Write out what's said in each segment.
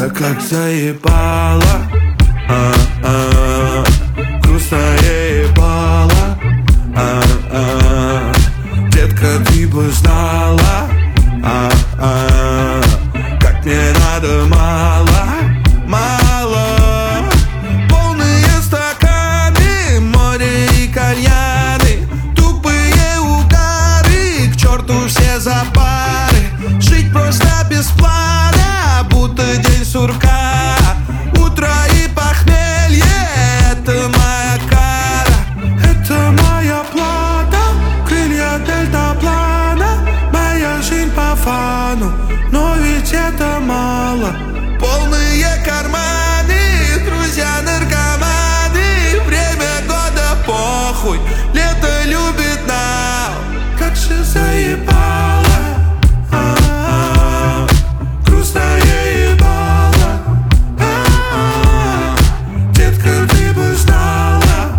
Так как заебало, грустно ебало, детка, ты бы знала, как мне надо мало, мало. Полные стаканы, море и кальяны, тупые угары, к черту все за пары. Жить просто без плана, будто день сурка. Утро и похмелье, это моя кара, это моя плата. Крылья дельтаплана, моя жизнь по фану, но ведь это мало. Полные карманы, друзья наркоманы, время года похуй, лето любит нам. Как же заебало, грустно ебало, детка, ты бы знала,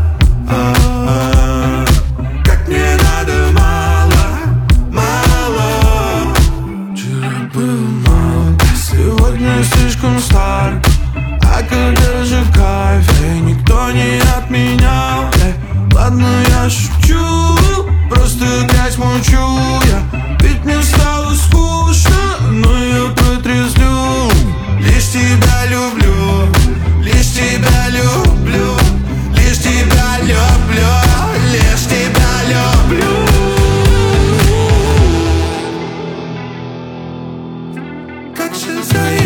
как мне надо мало, мало. Вчера был много, сегодня слишком стар. А когда же кайф, никто не отменял. Ладно, я шучу, просто грязь мучу я. Ведь мне стало скучно, но я протрезвлю. Лишь тебя люблю, лишь тебя люблю, лишь тебя люблю, лишь тебя люблю. Как же заебало.